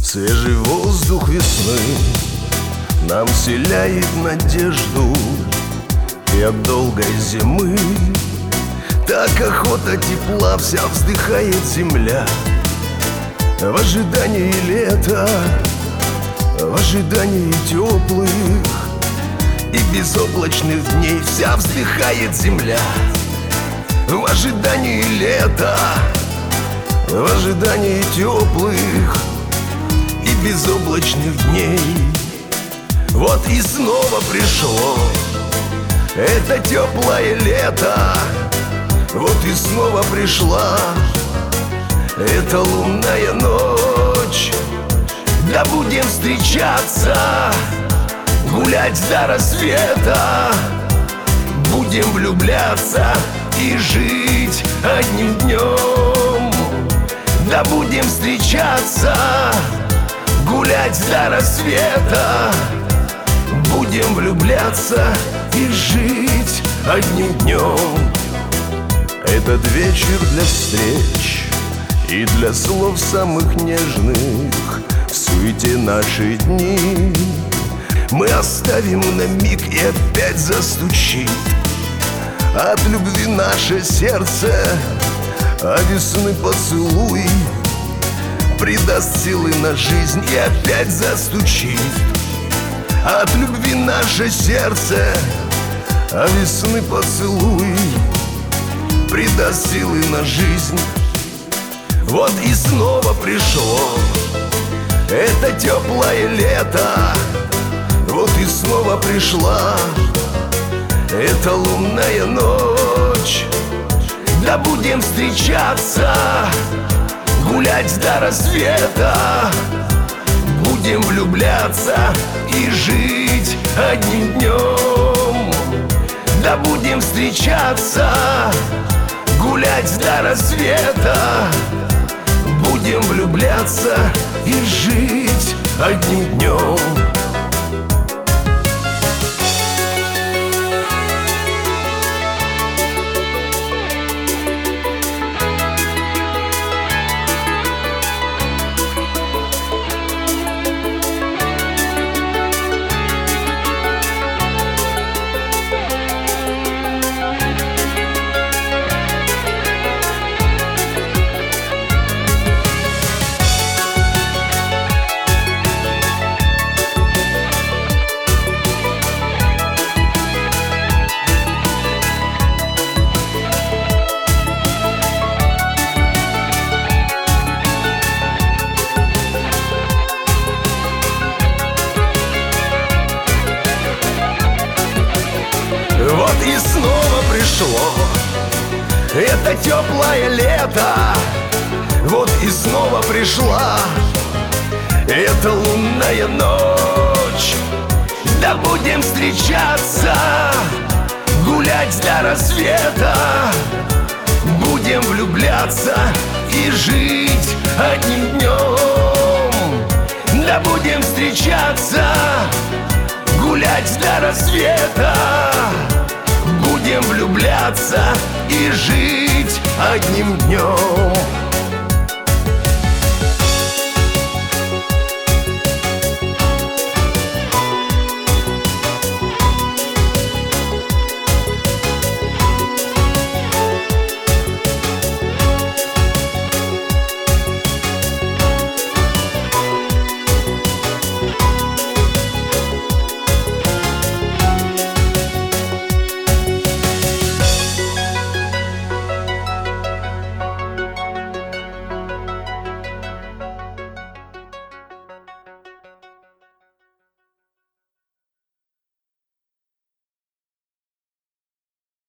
Свежий воздух весны нам вселяет надежду, и от долгой зимы так охота тепла вся вздыхает земля. В ожидании лета, в ожидании теплых и безоблачных дней вся вздыхает земля. В ожидании лета, в ожидании теплых и безоблачных дней. Вот и снова пришло это теплое лето, вот и снова пришла эта лунная ночь. Да будем встречаться, гулять до рассвета, будем влюбляться и жить одним днем. Да будем встречаться, гулять до рассвета, будем влюбляться и жить одним днем. Этот вечер для встреч и для слов самых нежных. В суете наши дни мы оставим на миг, и опять застучит от любви наше сердце, а весны поцелуй придаст силы на жизнь, и опять застучит от любви наше сердце, а весны поцелуй придаст силы на жизнь. Вот и снова пришло это теплое лето, вот и снова пришла эта лунная ночь. Да будем встречаться, гулять до рассвета, будем влюбляться и жить одним днем. Да будем встречаться, гулять до рассвета, будем влюбляться и жить одним днем. Вот и снова пришло это теплое лето, вот и снова пришла эта лунная ночь. Да будем встречаться, гулять до рассвета, будем влюбляться и жить одним днем. Да будем встречаться, гулять до рассвета, будем влюбляться и жить одним днем.